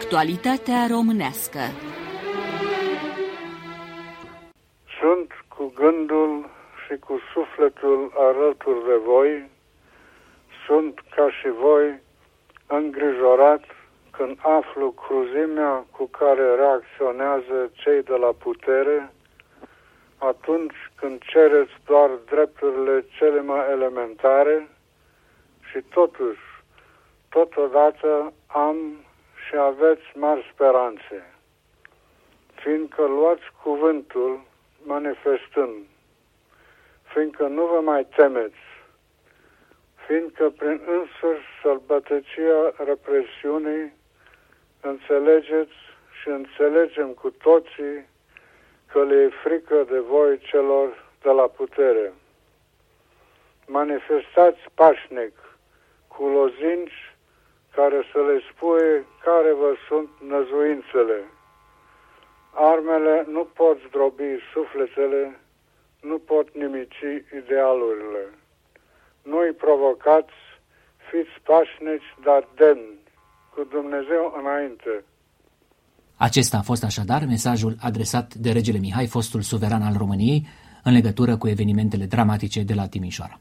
Actualitatea românească. Sunt cu gândul și cu sufletul alături de voi, sunt ca și voi îngrijorat când aflu cruzimea cu care reacționează cei de la putere atunci când cereți doar drepturile cele mai elementare și totuși, totodată am și aveți mari speranțe, fiindcă luați cuvântul manifestând, fiindcă nu vă mai temeți, fiindcă prin însuși sălbătăcia represiunii înțelegeți și înțelegem cu toții că le e frică de voi celor de la putere. Manifestați pașnic cu lozinci care să le spune care vă sunt năzuințele. Armele nu pot zdrobi sufletele, nu pot nimici idealurile. Nu-i provocați, fiți pașnici, dar demni, cu Dumnezeu înainte. Acesta a fost așadar mesajul adresat de regele Mihai, fostul suveran al României, în legătură cu evenimentele dramatice de la Timișoara.